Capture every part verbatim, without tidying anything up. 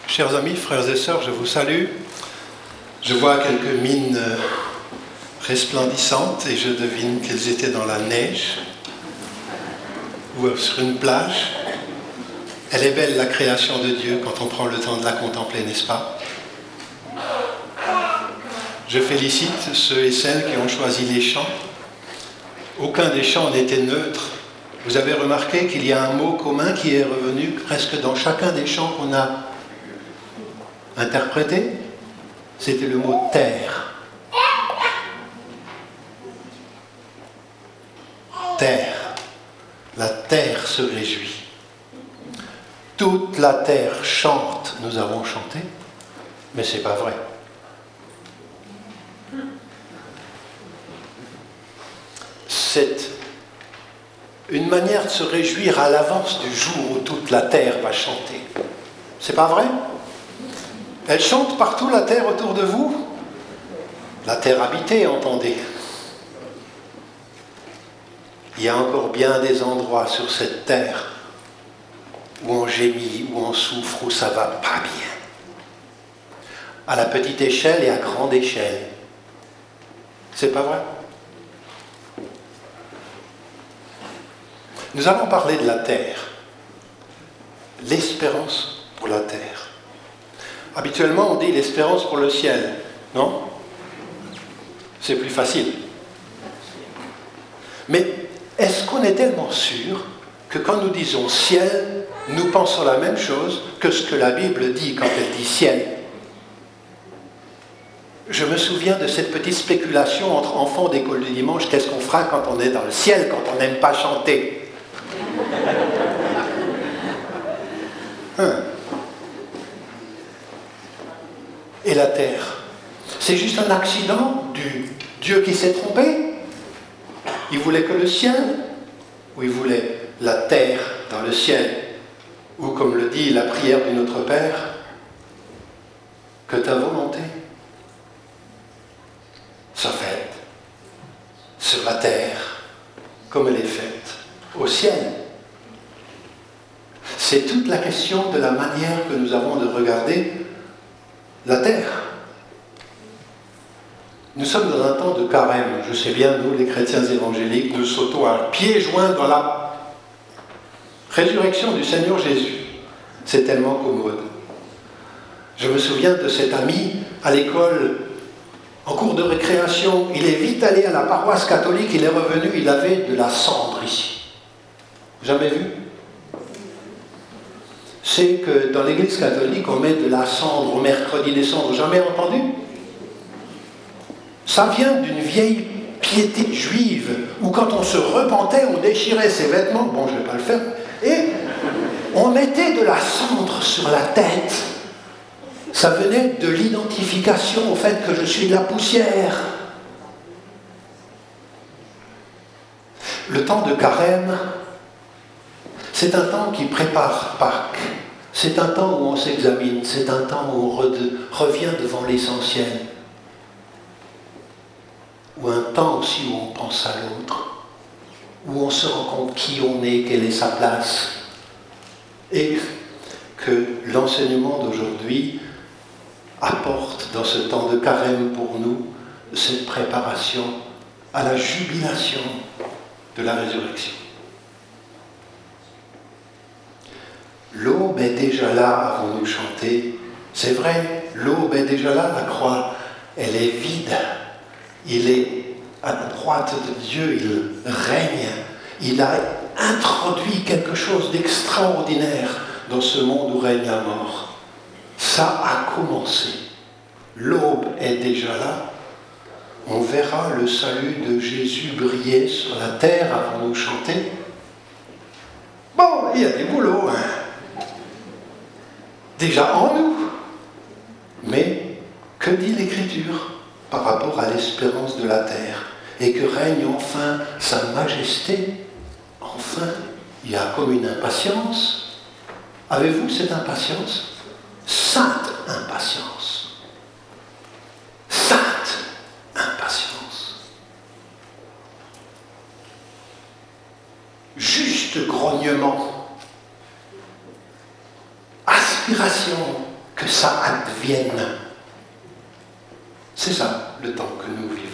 Chers amis, frères et sœurs, je vous salue. Je vois quelques mines resplendissantes et je devine qu'elles étaient dans la neige ou sur une plage. Elle est belle, la création de Dieu, quand on prend le temps de la contempler, n'est-ce pas? Je félicite ceux et celles qui ont choisi les chants. Aucun des chants n'était neutre. Vous avez remarqué qu'il y a un mot commun qui est revenu presque dans chacun des chants qu'on a interprétés. C'était le mot « terre ». Terre. La terre se réjouit. Toute la terre chante, nous avons chanté, mais ce n'est pas vrai. C'est une manière de se réjouir à l'avance du jour où toute la terre va chanter. C'est pas vrai? Elle chante partout, la terre autour de vous. La terre habitée, entendez. Il y a encore bien des endroits sur cette terre où on gémit, où on souffre, où ça va pas bien. À la petite échelle et à grande échelle. C'est pas vrai? Nous allons parler de la terre. L'espérance pour la terre. Habituellement, on dit l'espérance pour le ciel, non? C'est plus facile. Mais est-ce qu'on est tellement sûr que quand nous disons ciel, nous pensons la même chose que ce que la Bible dit quand elle dit ciel? Je me souviens de cette petite spéculation entre enfants d'école du dimanche, qu'est-ce qu'on fera quand on est dans le ciel, quand on n'aime pas chanter? Hein? Et la terre, c'est juste un accident du Dieu qui s'est trompé? Il voulait que le ciel, ou il voulait la terre dans le ciel, ou comme le dit la prière du Notre Père, que ta volonté soit faite sur la terre comme elle est faite au ciel. C'est toute la question de la manière que nous avons de regarder la terre. Nous sommes dans un temps de carême. Je sais bien, nous, les chrétiens évangéliques, nous sautons à pieds joints dans la résurrection du Seigneur Jésus. C'est tellement commode. Je me souviens de cet ami à l'école, en cours de récréation. Il est vite allé à la paroisse catholique, il est revenu, il avait de la cendre ici. Jamais vu? C'est que dans l'église catholique, on met de la cendre au mercredi des cendres. Jamais entendu? Ça vient d'une vieille piété juive, où quand on se repentait, on déchirait ses vêtements, bon, je ne vais pas le faire, et on mettait de la cendre sur la tête. Ça venait de l'identification au fait que je suis de la poussière. Le temps de carême, c'est un temps qui prépare Pâques. C'est un temps où on s'examine, c'est un temps où on re- revient devant l'essentiel. Ou un temps aussi où on pense à l'autre, où on se rend compte qui on est, quelle est sa place. Et que l'enseignement d'aujourd'hui apporte dans ce temps de carême pour nous cette préparation à la jubilation de la résurrection. L'aube est déjà là, avons-nous chanté. C'est vrai, l'aube est déjà là, la croix, elle est vide. Il est à la droite de Dieu, il règne. Il a introduit quelque chose d'extraordinaire dans ce monde où règne la mort. Ça a commencé. L'aube est déjà là. On verra le salut de Jésus briller sur la terre, avons-nous chanté. Bon, il y a des boulots, hein. Déjà en nous. Mais que dit l'Écriture par rapport à l'espérance de la terre? Et que règne enfin sa majesté. Enfin, il y a comme une impatience. Avez-vous cette impatience? Sainte impatience. Sainte impatience. Juste grognement. Aspiration que ça advienne. C'est ça le temps que nous vivons.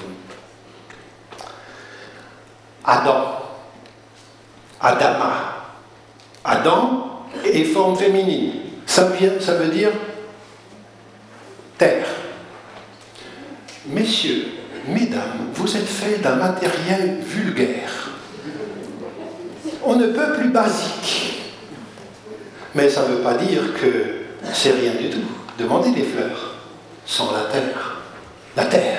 Adam, Adama, Adam est forme féminine. Ça, vient, ça veut dire terre. Messieurs, mesdames, vous êtes faits d'un matériel vulgaire. On ne peut plus basique. Mais ça ne veut pas dire que c'est rien du tout. Demandez des fleurs sans la terre. La terre.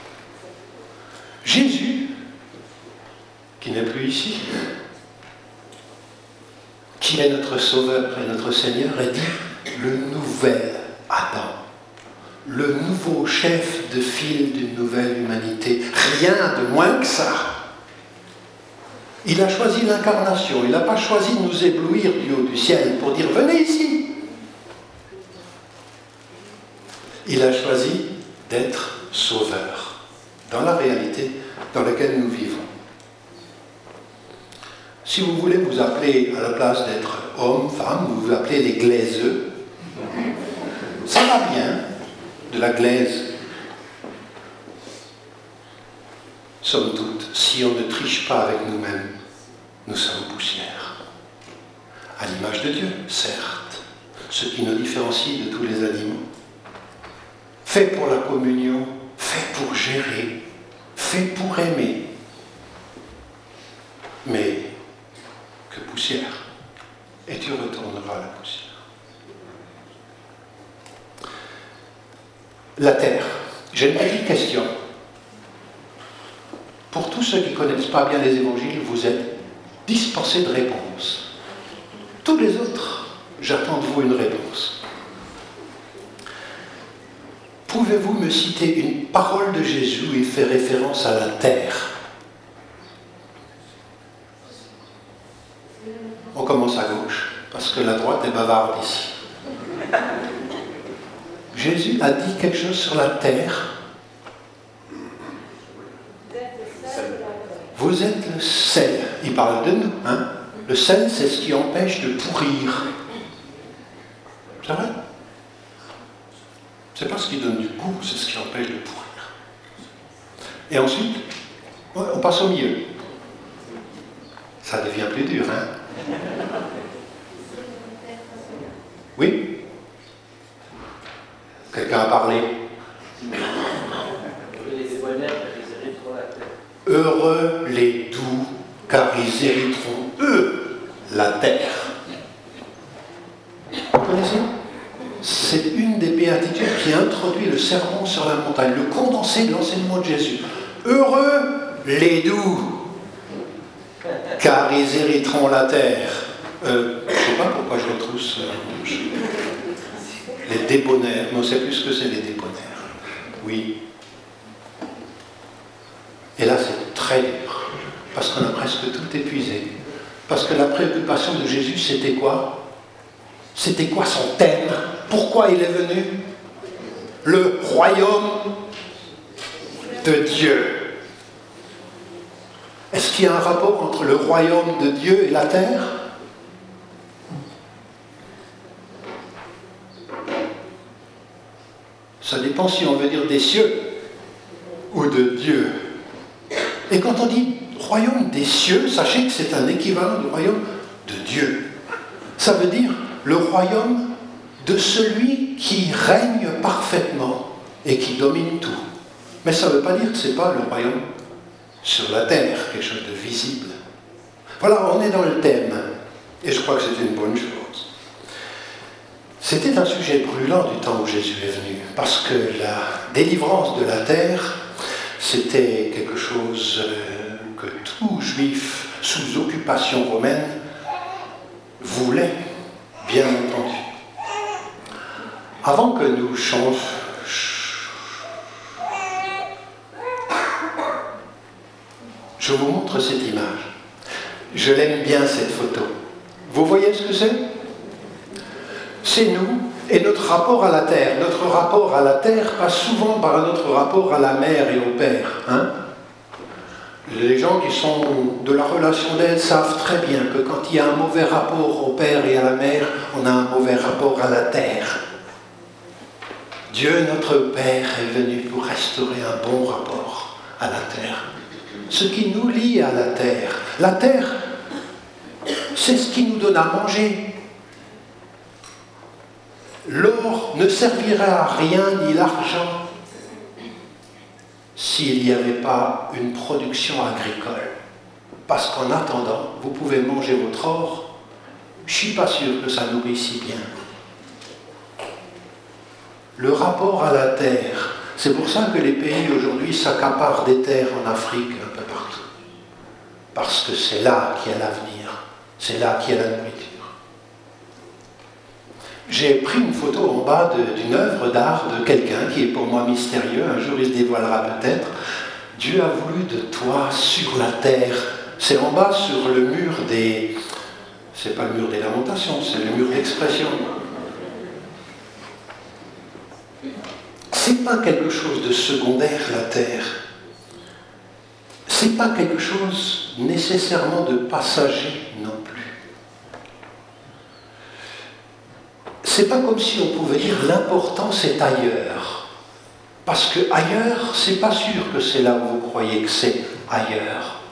Jésus, qui n'est plus ici, qui est notre Sauveur et notre Seigneur, a dit le nouvel Adam, le nouveau chef de file d'une nouvelle humanité. Rien de moins que ça. Il a choisi l'incarnation, il n'a pas choisi de nous éblouir du haut du ciel pour dire « venez ici ». Il a choisi d'être sauveur dans la réalité dans laquelle nous vivons. Si vous voulez vous appeler, à la place d'être homme, femme, vous vous appelez les glaiseux, ça va bien, de la glaise. Somme toute, si on ne triche pas avec nous-mêmes, nous sommes poussière. À l'image de Dieu, certes, ce qui nous différencie de tous les animaux. Fait pour la communion, fait pour gérer, fait pour aimer. Mais que poussière. Et tu retourneras à la poussière. La terre. J'ai une petite question. Pour tous ceux qui ne connaissent pas bien les évangiles, vous êtes dispensés de réponse. Tous les autres, j'attends de vous une réponse. Pouvez-vous me citer une parole de Jésus où il fait référence à la terre? On commence à gauche, parce que la droite est bavarde ici. Jésus a dit quelque chose sur la terre. Vous êtes le sel. Il parle de nous. Hein? Le sel, c'est ce qui empêche de pourrir. C'est vrai? C'est pas ce qui donne du goût, c'est ce qui empêche de pourrir. Et ensuite, on passe au milieu. Ça devient plus dur, hein? Oui? Quelqu'un a parlé? Heureux les doux, car ils hériteront, eux, la terre. Vous connaissez? C'est une des béatitudes qui introduit le sermon sur la montagne, le condensé de l'enseignement de Jésus. Heureux les doux, car ils hériteront la terre. Euh, je ne sais pas pourquoi je retrousse euh, je... les débonnaires, mais on ne sait plus ce que c'est les débonnaires. Oui. Et là, c'est très dur, parce qu'on a presque tout épuisé. Parce que la préoccupation de Jésus, c'était quoi? C'était quoi son thème? Pourquoi il est venu? Le royaume de Dieu. Est-ce qu'il y a un rapport entre le royaume de Dieu et la terre? Ça dépend si on veut dire des cieux ou de Dieu. Et quand on dit royaume des cieux, sachez que c'est un équivalent du royaume de Dieu. Ça veut dire le royaume de celui qui règne parfaitement et qui domine tout. Mais ça ne veut pas dire que ce n'est pas le royaume sur la terre, quelque chose de visible. Voilà, on est dans le thème. Et je crois que c'est une bonne chose. C'était un sujet brûlant du temps où Jésus est venu, parce que la délivrance de la terre, c'était quelque chose que tout juif sous occupation romaine voulait, bien entendu. Avant que nous changions, je vous montre cette image. Je l'aime bien, cette photo. Vous voyez ce que c'est? C'est nous et notre rapport à la terre. Notre rapport à la terre passe souvent par notre rapport à la mère et au père. Hein? Les gens qui sont de la relation d'aide savent très bien que quand il y a un mauvais rapport au père et à la mère, on a un mauvais rapport à la terre. Dieu notre Père est venu pour restaurer un bon rapport à la terre. Ce qui nous lie à la terre. La terre, c'est ce qui nous donne à manger. L'or ne servirait à rien, ni l'argent, s'il n'y avait pas une production agricole. Parce qu'en attendant, vous pouvez manger votre or, je ne suis pas sûr que ça nourrit si bien. Le rapport à la terre, c'est pour ça que les pays aujourd'hui s'accaparent des terres en Afrique, un peu partout. Parce que c'est là qu'il y a l'avenir, c'est là qu'il y a la nourriture. J'ai pris une photo en bas de, d'une œuvre d'art de quelqu'un qui est pour moi mystérieux, un jour il se dévoilera peut-être. Dieu a voulu de toi sur la terre. C'est en bas sur le mur des... C'est pas le mur des lamentations, c'est le mur d'expression. C'est pas quelque chose de secondaire, la terre. C'est pas quelque chose nécessairement de passager non plus. C'est pas comme si on pouvait dire l'important c'est ailleurs. Parce que ailleurs, c'est pas sûr que c'est là où vous croyez que c'est ailleurs.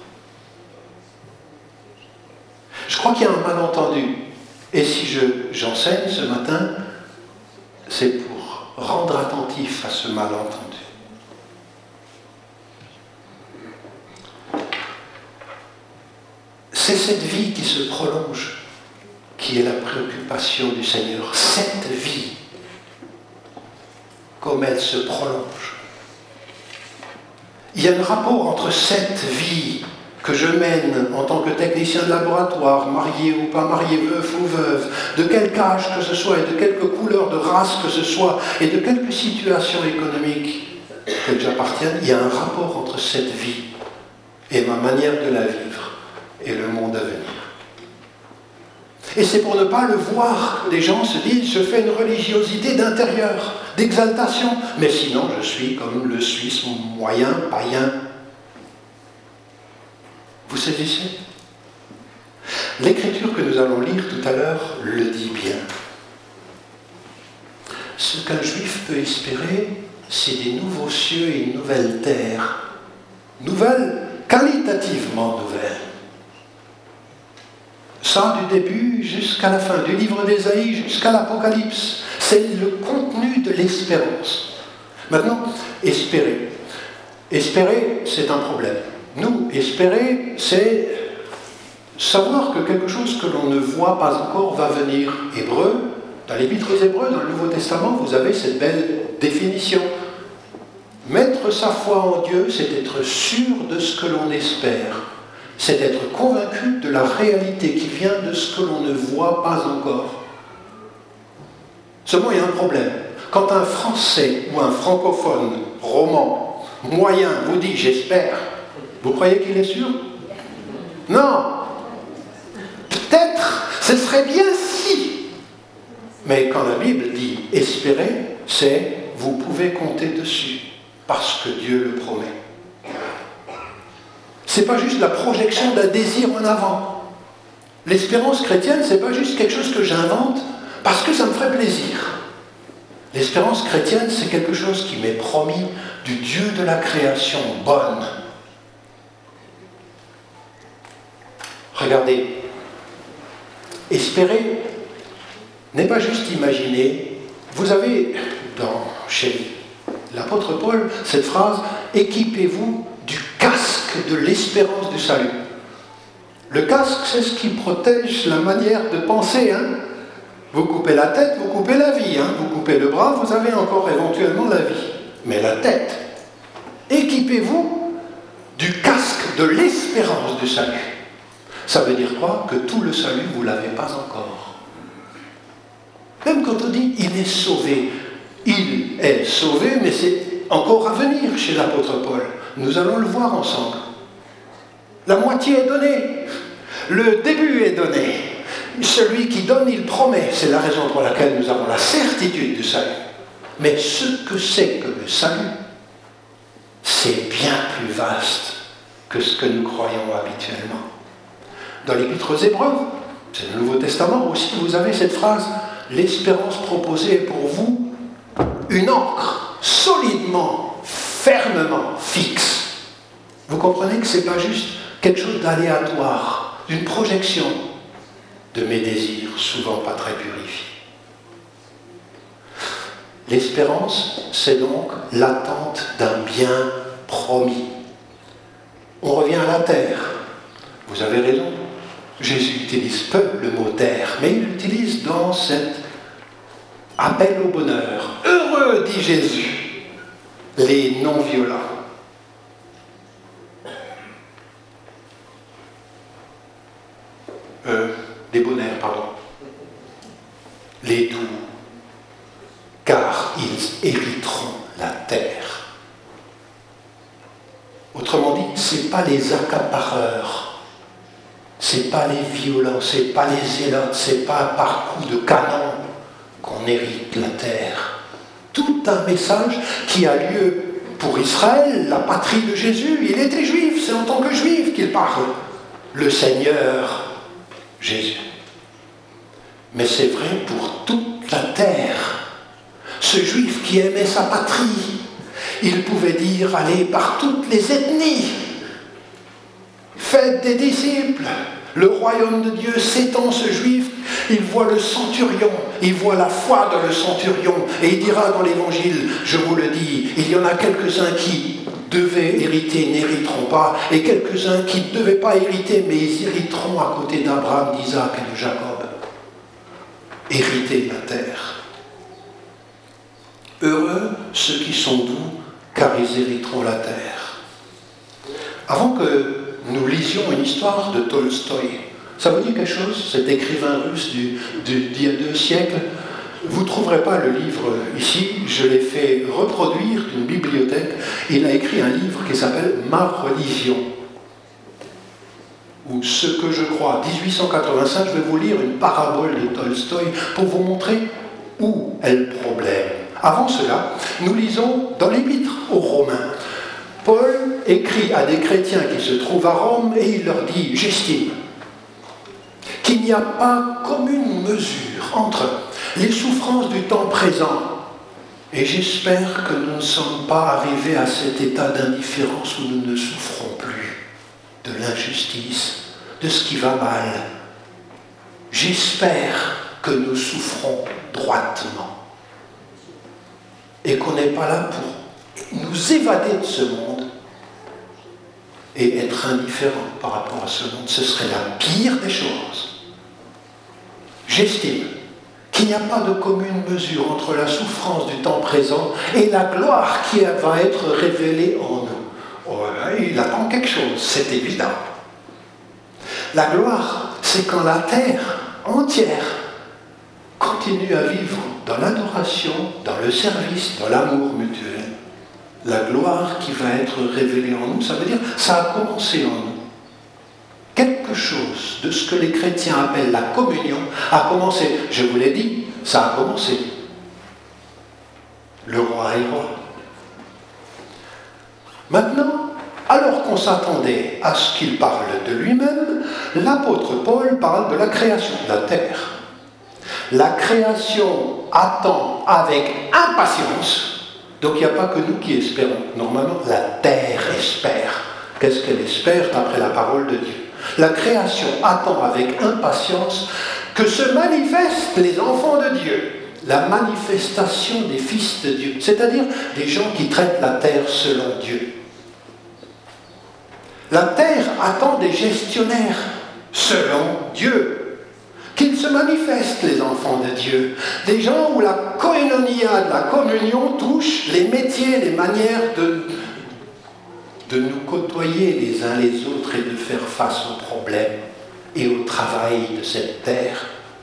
Je crois qu'il y a un malentendu. Et si je, j'enseigne ce matin, c'est pour rendre attentif à ce malentendu. C'est cette vie qui se prolonge qui est la préoccupation du Seigneur. Cette vie, comme elle se prolonge. Il y a un rapport entre cette vie que je mène en tant que technicien de laboratoire, marié ou pas marié, veuf ou veuve, de quelque âge que ce soit, et de quelque couleur de race que ce soit, et de quelque situation économique que j'appartienne, il y a un rapport entre cette vie et ma manière de la vivre et le monde à venir. Et c'est pour ne pas le voir que des gens se disent « je fais une religiosité d'intérieur, d'exaltation, mais sinon je suis comme le Suisse moyen, païen. » Vous saisissez ? L'écriture que nous allons lire tout à l'heure le dit bien. Ce qu'un juif peut espérer, c'est des nouveaux cieux et une nouvelle terre. Nouvelle, qualitativement nouvelle. Ça, du début jusqu'à la fin, du livre d'Ésaïe jusqu'à l'Apocalypse. C'est le contenu de l'espérance. Maintenant, espérer. Espérer, c'est un problème. Nous, espérer, c'est savoir que quelque chose que l'on ne voit pas encore va venir. Hébreu, dans l'Épître aux Hébreux, dans le Nouveau Testament, vous avez cette belle définition. Mettre sa foi en Dieu, c'est être sûr de ce que l'on espère. C'est être convaincu de la réalité qui vient de ce que l'on ne voit pas encore. Seulement, il y a un problème. Quand un Français ou un francophone roman moyen vous dit « j'espère », vous croyez qu'il est sûr ? Non. Peut-être, ce serait bien si. Mais quand la Bible dit « espérer », c'est « vous pouvez compter dessus » parce que Dieu le promet. Ce n'est pas juste la projection d'un désir en avant. L'espérance chrétienne, ce n'est pas juste quelque chose que j'invente parce que ça me ferait plaisir. L'espérance chrétienne, c'est quelque chose qui m'est promis du Dieu de la création bonne. Regardez, espérer n'est pas juste imaginer. Vous avez dans, chez l'apôtre Paul cette phrase « équipez-vous du casque de l'espérance du salut ». Le casque, c'est ce qui protège la manière de penser. Hein. Vous coupez la tête, vous coupez la vie. Hein. Vous coupez le bras, vous avez encore éventuellement la vie. Mais la tête, équipez-vous du casque de l'espérance du salut. Ça veut dire quoi ? Que tout le salut, vous ne l'avez pas encore. Même quand on dit « il est sauvé », il est sauvé, mais c'est encore à venir chez l'apôtre Paul. Nous allons le voir ensemble. La moitié est donnée. Le début est donné. Celui qui donne, il promet. C'est la raison pour laquelle nous avons la certitude du salut. Mais ce que c'est que le salut, c'est bien plus vaste que ce que nous croyons habituellement. Dans l'Épître aux Hébreux, c'est le Nouveau Testament aussi, vous avez cette phrase « l'espérance proposée est pour vous une encre solidement, fermement fixe. Vous comprenez que ce n'est pas juste quelque chose d'aléatoire, d'une projection de mes désirs, souvent pas très purifiés. L'espérance, c'est donc l'attente d'un bien promis. On revient à la terre. Vous avez raison. Jésus utilise peu le mot terre, mais il l'utilise dans cet appel au bonheur. Heureux, dit Jésus, les non-violents. Euh, les bonheurs, pardon. Les doux, car ils hériteront la terre. Autrement dit, ce n'est pas les accapareurs, ce n'est pas les violents, ce n'est pas les zélotes, ce n'est pas par coup de canon qu'on hérite la terre. Tout un message qui a lieu pour Israël, la patrie de Jésus. Il était juif, c'est en tant que juif qu'il parle. Le Seigneur Jésus. Mais c'est vrai pour toute la terre. Ce juif qui aimait sa patrie, il pouvait dire, allez par toutes les ethnies, faites des disciples. Le royaume de Dieu s'étend, ce juif, il voit le centurion, il voit la foi dans le centurion, et il dira dans l'évangile, je vous le dis, il y en a quelques-uns qui devaient hériter, n'hériteront pas, et quelques-uns qui ne devaient pas hériter, mais ils hériteront à côté d'Abraham, d'Isaac et de Jacob. Hériter la terre. Heureux ceux qui sont doux, car ils hériteront la terre. Avant que nous lisions une histoire de Tolstoï, ça vous dit quelque chose, cet écrivain russe du, du, d'il y a deux siècles? Vous ne trouverez pas le livre ici, je l'ai fait reproduire d'une bibliothèque. Il a écrit un livre qui s'appelle « Ma religion » ou « Ce que je crois ». dix-huit cent quatre-vingt-cinq, je vais vous lire une parabole de Tolstoï pour vous montrer où est le problème. Avant cela, nous lisons dans l'Épître aux Romains. Paul écrit à des chrétiens qui se trouvent à Rome et il leur dit « J'estime qu'il n'y a pas commune mesure entre les souffrances du temps présent et j'espère que nous ne sommes pas arrivés à cet état d'indifférence où nous ne souffrons plus de l'injustice, de ce qui va mal. J'espère que nous souffrons droitement et qu'on n'est pas là pour nous évader de ce monde et être indifférent par rapport à ce monde. Ce serait la pire des choses. J'estime qu'il n'y a pas de commune mesure entre la souffrance du temps présent et la gloire qui va être révélée en nous. Oh, il attend quelque chose, c'est évident. La gloire, c'est quand la terre entière continue à vivre dans l'adoration, dans le service, dans l'amour mutuel. La gloire qui va être révélée en nous, ça veut dire ça a commencé en nous. Quelque chose de ce que les chrétiens appellent la communion a commencé. Je vous l'ai dit, ça a commencé. Le roi est roi. Maintenant, alors qu'on s'attendait à ce qu'il parle de lui-même, l'apôtre Paul parle de la création de la terre. La création attend avec impatience. Donc il n'y a pas que nous qui espérons. Normalement, la terre espère. Qu'est-ce qu'elle espère d'après la parole de Dieu? La création attend avec impatience que se manifestent les enfants de Dieu, la manifestation des fils de Dieu, c'est-à-dire des gens qui traitent la terre selon Dieu. La terre attend des gestionnaires selon Dieu, qu'ils se manifestent les enfants de Dieu, des gens où la koinonia de la communion touche les métiers, les manières de de nous côtoyer les uns les autres et de faire face aux problèmes et au travail de cette terre.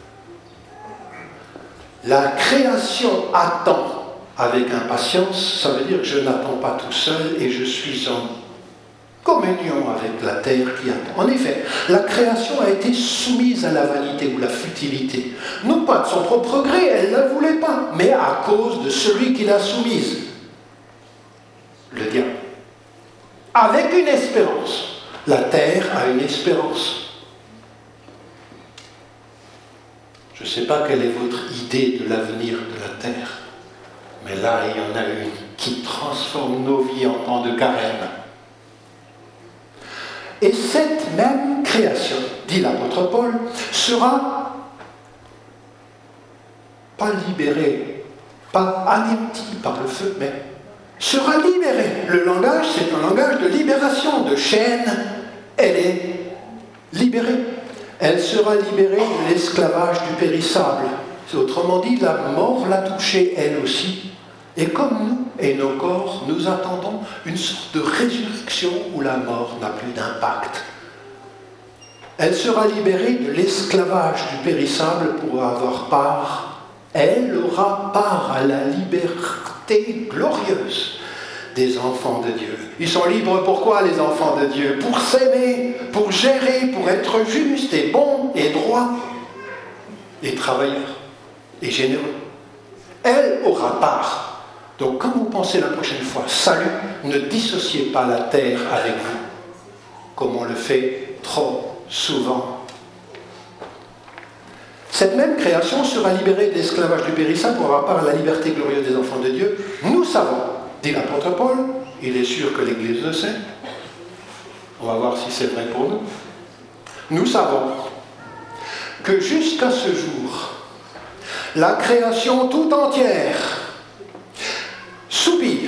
La création attend avec impatience, ça veut dire que je n'attends pas tout seul et je suis en communion avec la terre qui attend. En effet, la création a été soumise à la vanité ou la futilité. Non pas de son propre gré, elle ne la voulait pas, mais à cause de celui qui l'a soumise, le diable. Avec une espérance. La terre a une espérance. Je ne sais pas quelle est votre idée de l'avenir de la terre, Mais là, il y en a une qui transforme nos vies en temps de carême. Et cette même création, dit l'apôtre Paul, sera pas libérée, pas anéantie par le feu, mais sera libérée. Le langage, c'est un langage de libération, de chaîne. Elle est libérée. Elle sera libérée de l'esclavage du périssable. Autrement dit, la mort l'a touchée elle aussi. Et comme nous et nos corps, nous attendons une sorte de résurrection où la mort n'a plus d'impact. Elle sera libérée de l'esclavage du périssable pour avoir part. Elle aura part à la liberté glorieuse des enfants de Dieu. Ils sont libres pourquoi les enfants de Dieu? Pour s'aimer, pour gérer, pour être justes et bons et droits et travailleurs et généreux. Elle aura part. Donc quand vous pensez la prochaine fois salut, ne dissociez pas la terre avec vous, comme on le fait trop souvent. Cette même création sera libérée de l'esclavage du périssable pour avoir part à la liberté glorieuse des enfants de Dieu. Nous savons, dit l'apôtre Paul, il est sûr que l'Église le sait, on va voir si c'est vrai pour nous. Nous savons que jusqu'à ce jour, la création tout entière soupire,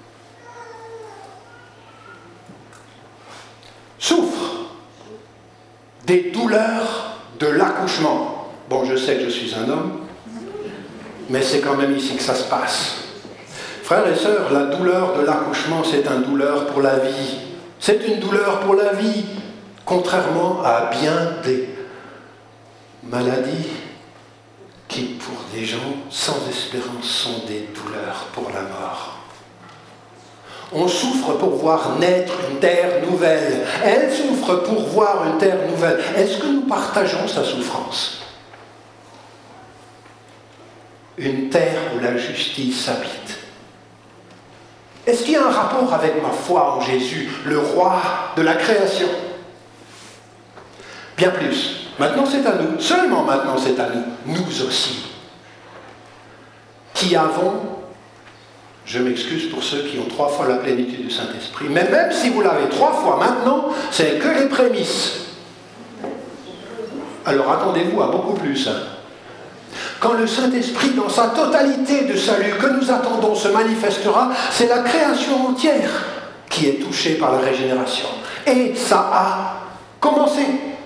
souffre des douleurs de l'accouchement. Bon, je sais que je suis un homme, mais c'est quand même ici que ça se passe. Frères et sœurs, la douleur de l'accouchement, c'est une douleur pour la vie. C'est une douleur pour la vie, contrairement à bien des maladies qui, pour des gens sans espérance, sont des douleurs pour la mort. On souffre pour voir naître une terre nouvelle. Elle souffre pour voir une terre nouvelle. Est-ce que nous partageons sa souffrance? Une terre où la justice habite. Est-ce qu'il y a un rapport avec ma foi en Jésus, le roi de la création? Bien plus. Maintenant c'est à nous. Seulement maintenant c'est à nous. Nous aussi. Qui avons, je m'excuse pour ceux qui ont trois fois la plénitude du Saint-Esprit, mais même si vous l'avez trois fois maintenant, c'est que les prémices. Alors attendez-vous à beaucoup plus. Hein. Quand le Saint-Esprit, dans sa totalité de salut que nous attendons, se manifestera, c'est la création entière qui est touchée par la régénération. Et ça a commencé.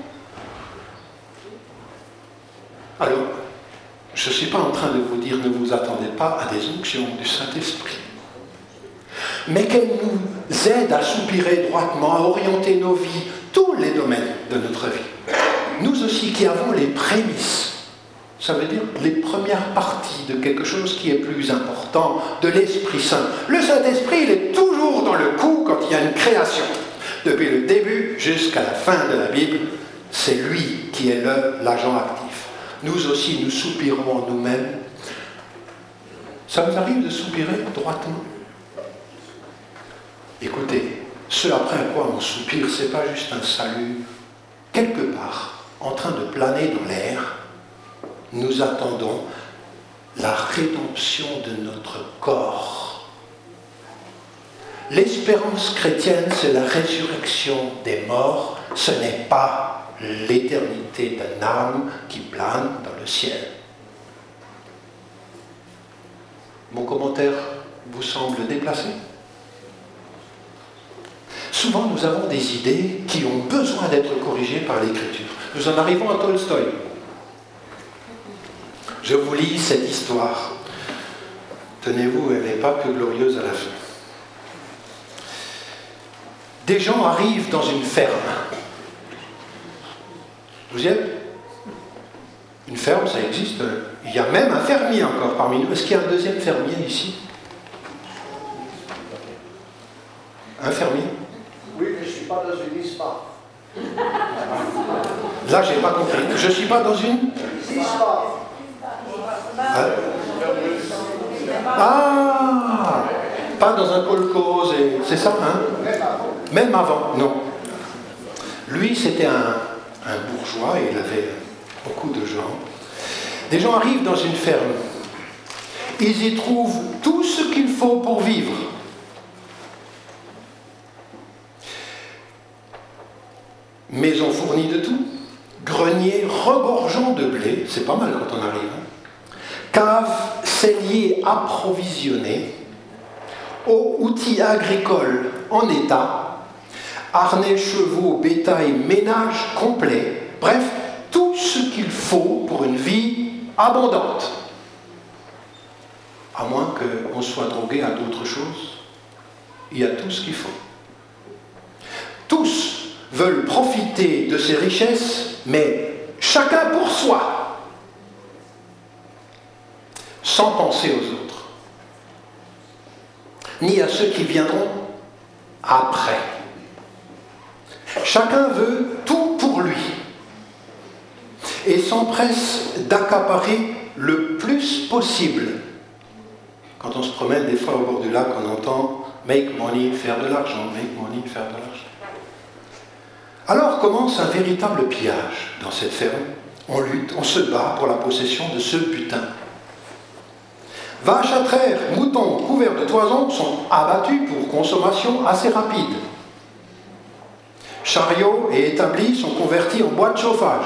Alors, je ne suis pas en train de vous dire ne vous attendez pas à des onctions du Saint-Esprit, mais qu'elle nous aide à soupirer droitement, à orienter nos vies, tous les domaines de notre vie. Nous aussi qui avons les prémices. Ça veut dire les premières parties de quelque chose qui est plus important, de l'Esprit Saint. Le Saint-Esprit, il est toujours dans le coup quand il y a une création. Depuis le début jusqu'à la fin de la Bible, c'est lui qui est le, l'agent actif. Nous aussi, nous soupirons en nous-mêmes. Ça vous arrive de soupirer droitement? Écoutez, ce après quoi on soupire, ce n'est pas juste un salut. Quelque part, en train de planer dans l'air, nous attendons la rédemption de notre corps. L'espérance chrétienne, c'est la résurrection des morts. Ce n'est pas l'éternité d'une âme qui plane dans le ciel. Mon commentaire vous semble déplacé? Souvent, nous avons des idées qui ont besoin d'être corrigées par l'Écriture. Nous en arrivons à Tolstoï. Je vous lis cette histoire. Tenez-vous, elle n'est pas que glorieuse à la fin. Des gens arrivent dans une ferme. Vous y êtes? Une ferme, ça existe. Il y a même un fermier encore parmi nous. Est-ce qu'il y a un deuxième fermier ici? Un fermier? Oui, mais je ne suis pas dans une ISPA. Là, je n'ai pas compris. Je ne suis pas dans une ISPA. Ah. ah Pas dans un kolkhoz, et... c'est ça, hein? Même avant, non. Lui, c'était un, un bourgeois, et il avait beaucoup de gens. Des gens arrivent dans une ferme. Ils y trouvent tout ce qu'il faut pour vivre. Maison fournie de tout, grenier regorgeant de blé, c'est pas mal quand on arrive, hein. Cave, cellier approvisionné, eau, outils agricoles en état, harnais, chevaux, bétail, ménage complet, bref, tout ce qu'il faut pour une vie abondante. À moins qu'on soit drogué à d'autres choses, il y a tout ce qu'il faut. Tous veulent profiter de ces richesses, mais chacun pour soi, sans penser aux autres, ni à ceux qui viendront après. Chacun veut tout pour lui et s'empresse d'accaparer le plus possible. Quand on se promène des fois au bord du lac, on entend « make money, faire de l'argent, make money, faire de l'argent ». Alors commence un véritable pillage dans cette ferme. On lutte, on se bat pour la possession de ce butin. Vaches à traire, moutons couverts de toison sont abattus pour consommation assez rapide. Chariots et établis sont convertis en bois de chauffage.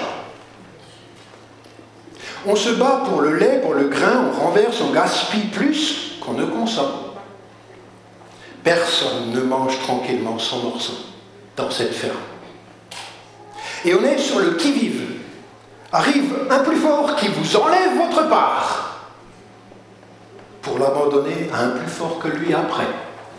On se bat pour le lait, pour le grain, on renverse, on gaspille plus qu'on ne consomme. Personne ne mange tranquillement son morceau dans cette ferme. Et on est sur le qui-vive. Arrive un plus fort qui vous enlève votre part pour l'abandonner à un plus fort que lui après.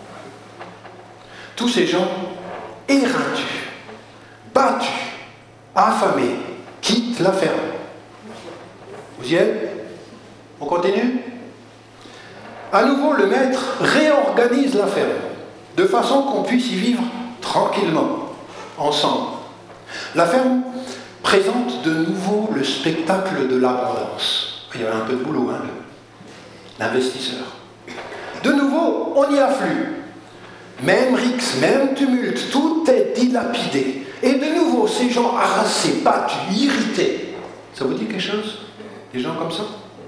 Tous ces gens éreintus, battus, affamés, quittent la ferme. Vous y êtes? On continue? À nouveau, le maître réorganise la ferme, de façon qu'on puisse y vivre tranquillement, ensemble. La ferme présente de nouveau le spectacle de l'abondance. Il y a un peu de boulot, hein, l'investisseur. De nouveau, on y afflue. Même rixe, même tumulte, tout est dilapidé. Et de nouveau, ces gens harassés, battus, irrités. Ça vous dit quelque chose? Des gens comme ça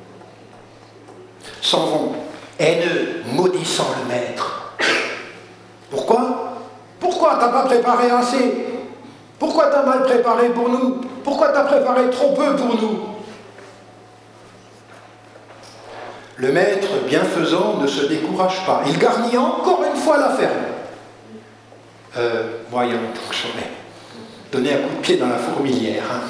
s'en vont, haineux, maudissant le maître. Pourquoi? Pourquoi t'as pas préparé assez? Pourquoi t'as mal préparé pour nous? Pourquoi t'as préparé trop peu pour nous? Le maître bienfaisant ne se décourage pas. Il garnit encore une fois la ferme. Euh, moi, il y a longtemps que j'aurais donné un coup de pied dans la fourmilière. Hein.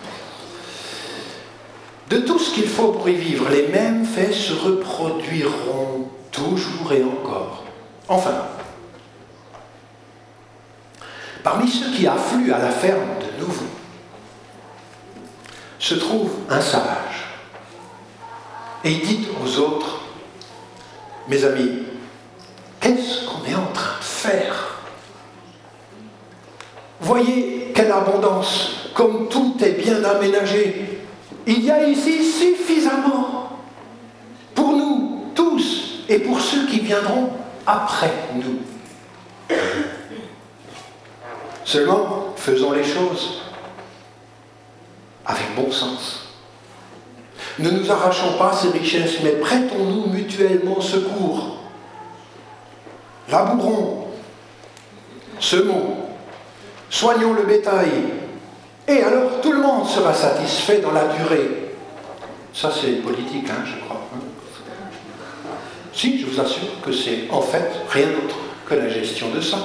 De tout ce qu'il faut pour y vivre, les mêmes faits se reproduiront toujours et encore. Enfin, parmi ceux qui affluent à la ferme de nouveau, se trouve un sage. Et il dit aux autres, mes amis, qu'est-ce qu'on est en train de faire? Voyez quelle abondance, comme tout est bien aménagé. Il y a ici suffisamment pour nous tous et pour ceux qui viendront après nous. Seulement, faisons les choses avec bon sens. Ne nous arrachons pas ces richesses, mais prêtons-nous mutuellement secours. Labourons, semons, soignons le bétail, et alors tout le monde sera satisfait dans la durée. Ça c'est politique, hein, je crois. Si, je vous assure que c'est en fait rien d'autre que la gestion de ça.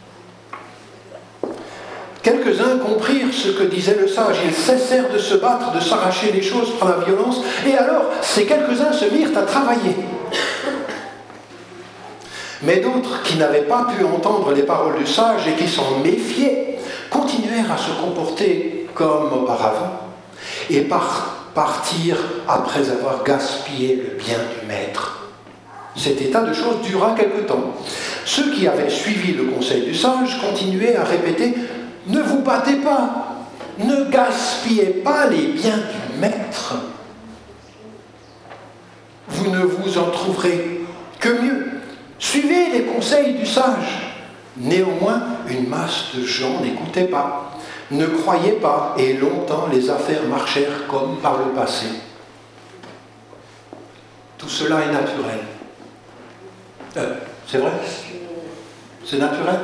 Quelques-uns comprirent ce que disait le sage. Ils cessèrent de se battre, de s'arracher les choses par la violence. Et alors, ces quelques-uns se mirent à travailler. Mais d'autres, qui n'avaient pas pu entendre les paroles du sage et qui s'en méfiaient, continuèrent à se comporter comme auparavant et par partirent après avoir gaspillé le bien du maître. Cet état de choses dura quelque temps. Ceux qui avaient suivi le conseil du sage continuaient à répéter « Ne vous battez pas, ne gaspillez pas les biens du maître. Vous ne vous en trouverez que mieux. Suivez les conseils du sage. » Néanmoins, une masse de gens n'écoutaient pas, ne croyaient pas, et longtemps les affaires marchèrent comme par le passé. Tout cela est naturel. Euh, c'est vrai? C'est naturel?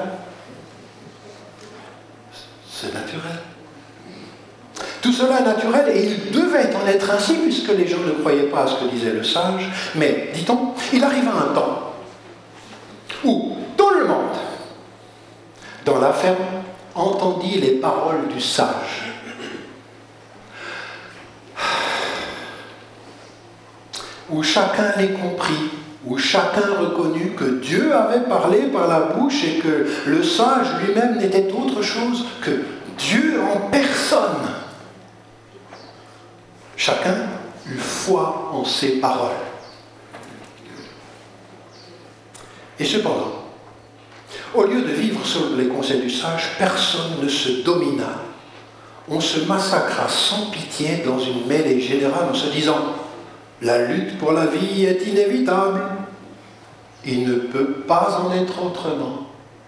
C'est naturel. Tout cela est naturel et il devait en être ainsi puisque les gens ne croyaient pas à ce que disait le sage. Mais, dit-on, il arriva un temps où tout le monde, dans la ferme, entendit les paroles du sage. Où chacun les comprit, où chacun reconnut que Dieu avait parlé par la bouche et que le sage lui-même n'était autre chose que Dieu en personne. Chacun eut foi en ses paroles. Et cependant, au lieu de vivre selon les conseils du sage, personne ne se domina. On se massacra sans pitié dans une mêlée générale en se disant « La lutte pour la vie est inévitable. Il ne peut pas en être autrement. »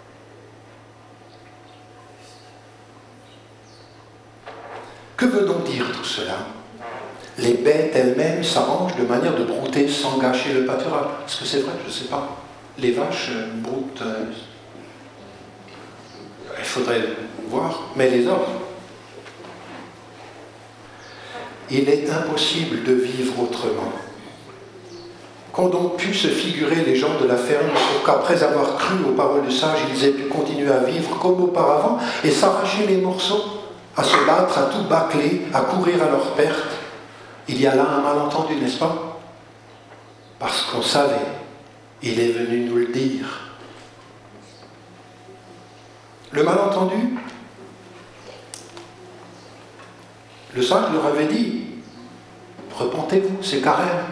Que veut donc dire tout cela? Les bêtes elles-mêmes s'arrangent de manière de brouter sans gâcher le pâturage. Est-ce que c'est vrai? Je ne sais pas. Les vaches broutent. Euh, il faudrait voir. Mais les hommes. Il est impossible de vivre autrement. Qu'ont donc pu se figurer les gens de la ferme pour qu'après avoir cru aux paroles du sage, ils aient pu continuer à vivre comme auparavant et s'arracher les morceaux, à se battre, à tout bâcler, à courir à leur perte? Il y a là un malentendu, n'est-ce pas? Parce qu'on savait, il est venu nous le dire. Le malentendu, le sage leur avait dit, repentez-vous, c'est carême.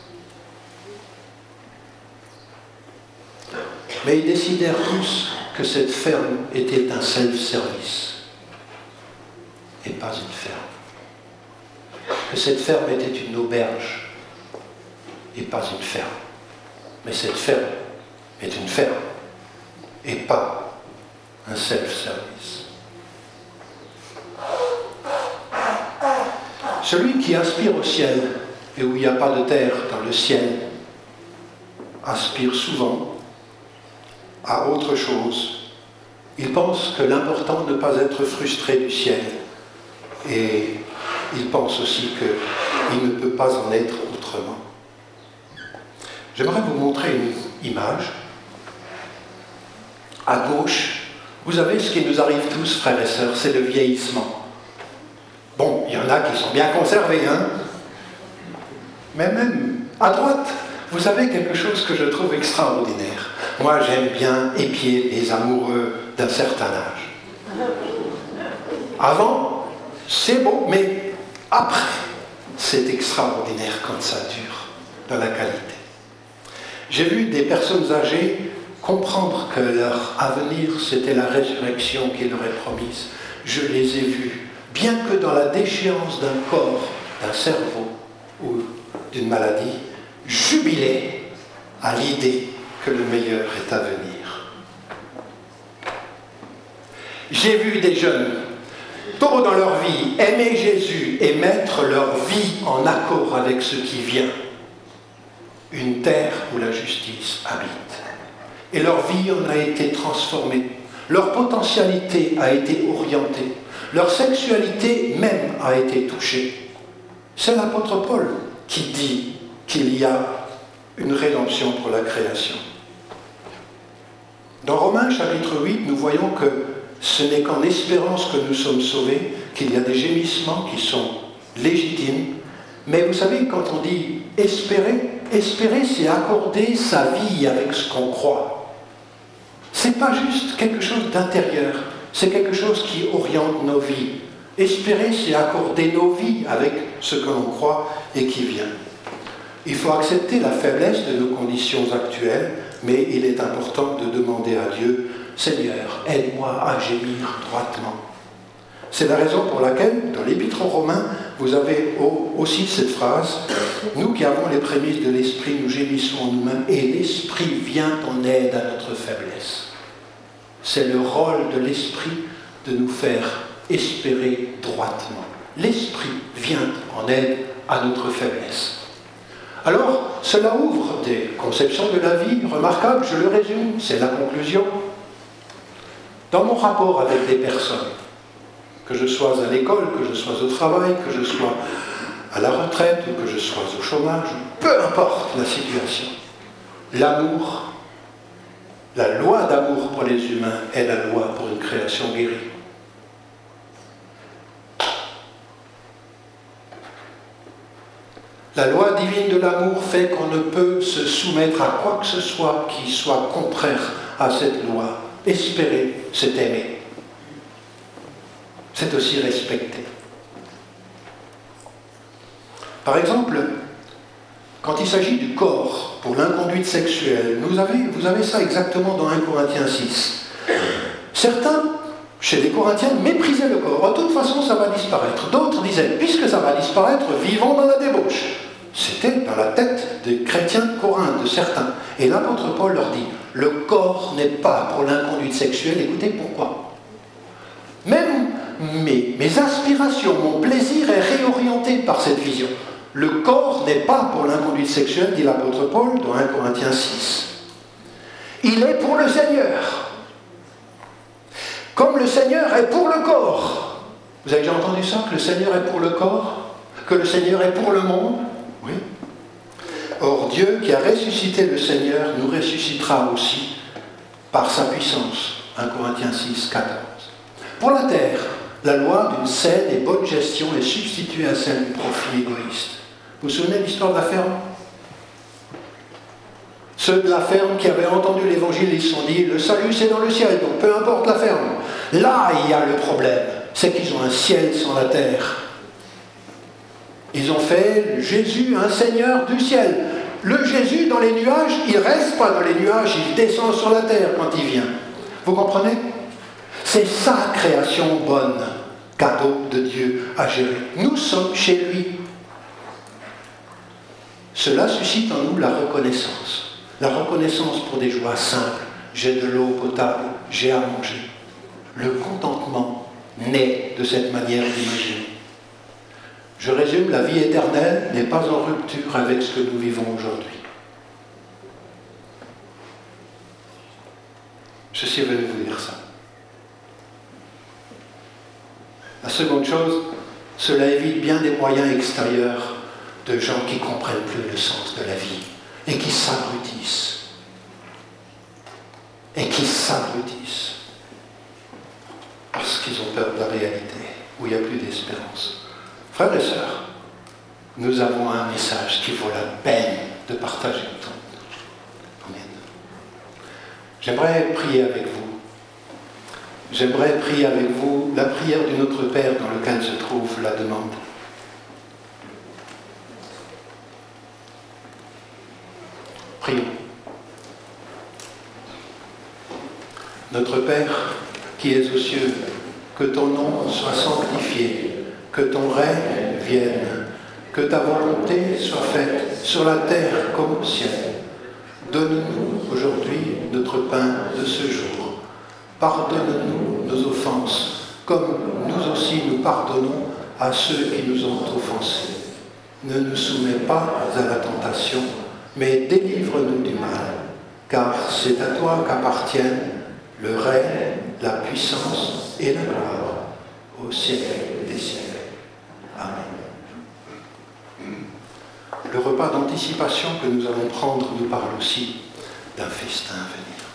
Mais ils décidèrent tous que cette ferme était un self-service et pas une ferme. Que cette ferme était une auberge et pas une ferme. Mais cette ferme est une ferme et pas un self-service. Celui qui aspire au ciel et où il n'y a pas de terre dans le ciel aspire souvent à autre chose. Il pense que l'important n'est pas être frustré du ciel et il pense aussi qu'il ne peut pas en être autrement. J'aimerais vous montrer une image. À gauche, vous avez ce qui nous arrive tous, frères et sœurs, c'est le vieillissement. Bon, il y en a qui sont bien conservés, hein. Mais même à droite, vous avez quelque chose que je trouve extraordinaire. Moi, j'aime bien épier les amoureux d'un certain âge. Avant, c'est beau, mais après, c'est extraordinaire quand ça dure, dans la qualité. J'ai vu des personnes âgées comprendre que leur avenir, c'était la résurrection qu'ils leur est promise. Je les ai vus, bien que dans la déchéance d'un corps, d'un cerveau ou d'une maladie, jubiler à l'idée que le meilleur est à venir. J'ai vu des jeunes, tôt dans leur vie, aimer Jésus et mettre leur vie en accord avec ce qui vient. Une terre où la justice habite. Et leur vie en a été transformée. Leur potentialité a été orientée. Leur sexualité même a été touchée. C'est l'apôtre Paul qui dit qu'il y a une rédemption pour la création. Dans Romains chapitre huit, nous voyons que ce n'est qu'en espérance que nous sommes sauvés, qu'il y a des gémissements qui sont légitimes. Mais vous savez, quand on dit espérer, espérer, c'est accorder sa vie avec ce qu'on croit. C'est pas juste quelque chose d'intérieur, c'est quelque chose qui oriente nos vies. Espérer, c'est accorder nos vies avec ce que l'on croit et qui vient. Il faut accepter la faiblesse de nos conditions actuelles, mais il est important de demander à Dieu, Seigneur, aide-moi à gémir droitement. C'est la raison pour laquelle, dans l'Épître aux Romains, vous avez aussi cette phrase, nous qui avons les prémices de l'Esprit, nous gémissons en nous-mêmes, et l'Esprit vient en aide à notre faiblesse. C'est le rôle de l'Esprit de nous faire espérer droitement. L'Esprit vient en aide à notre faiblesse. Alors, cela ouvre des conceptions de la vie remarquables, je le résume, c'est la conclusion. Dans mon rapport avec des personnes, que je sois à l'école, que je sois au travail, que je sois à la retraite ou que je sois au chômage, peu importe la situation, l'amour, la loi d'amour pour les humains est la loi pour une création guérie. La loi divine de l'amour fait qu'on ne peut se soumettre à quoi que ce soit qui soit contraire à cette loi. Espérer, c'est aimer. C'est aussi respecter. Par exemple, quand il s'agit du corps pour l'inconduite sexuelle, vous avez, vous avez ça exactement dans un Corinthiens six. Certains, chez les Corinthiens, méprisaient le corps. De toute façon, ça va disparaître. D'autres disaient, puisque ça va disparaître, vivons dans la débauche. C'était dans la tête des chrétiens de Corinthe, de certains. Et l'apôtre Paul leur dit, le corps n'est pas pour l'inconduite sexuelle. Écoutez pourquoi. Même mes, mes aspirations, mon plaisir est réorienté par cette vision. Le corps n'est pas pour l'inconduite sexuelle, dit l'apôtre Paul dans un Corinthiens six. Il est pour le Seigneur. Comme le Seigneur est pour le corps. Vous avez déjà entendu ça, que le Seigneur est pour le corps? Que le Seigneur est pour le monde? Oui. Or, Dieu qui a ressuscité le Seigneur nous ressuscitera aussi par sa puissance. un Corinthiens six, quatorze. Pour la terre, la loi d'une saine et bonne gestion est substituée à celle du profit égoïste. Vous vous souvenez de l'histoire de la ferme? Ceux de la ferme qui avaient entendu l'évangile, ils se sont dit, le salut c'est dans le ciel, donc peu importe la ferme. Là, il y a le problème, c'est qu'ils ont un ciel sans la terre. Ils ont fait Jésus un Seigneur du ciel. Le Jésus dans les nuages, il ne reste pas dans les nuages, il descend sur la terre quand il vient. Vous comprenez? C'est sa création bonne, cadeau de Dieu à gérer. Nous sommes chez lui. Cela suscite en nous la reconnaissance. La reconnaissance pour des joies simples. J'ai de l'eau potable, j'ai à manger. Le contentement naît de cette manière d'imaginer. Je résume, la vie éternelle n'est pas en rupture avec ce que nous vivons aujourd'hui. Je suis venu vous dire ça. La seconde chose, cela évite bien des moyens extérieurs de gens qui ne comprennent plus le sens de la vie et qui s'abrutissent. Et qui s'abrutissent. Parce qu'ils ont peur de la réalité, où il n'y a plus d'espérance. Frères et sœurs, nous avons un message qui vaut la peine de partager autant. Amen. J'aimerais prier avec vous. J'aimerais prier avec vous la prière du Notre Père dans lequel se trouve la demande. Prions. Notre Père qui es aux cieux, que ton nom soit sanctifié. Que ton règne vienne, que ta volonté soit faite sur la terre comme au ciel. Donne-nous aujourd'hui notre pain de ce jour. Pardonne-nous nos offenses, comme nous aussi nous pardonnons à ceux qui nous ont offensés. Ne nous soumets pas à la tentation, mais délivre-nous du mal, car c'est à toi qu'appartiennent le règne, la puissance et la gloire, au siècle des siècles. Amen. Le repas d'anticipation que nous allons prendre nous parle aussi d'un festin à venir.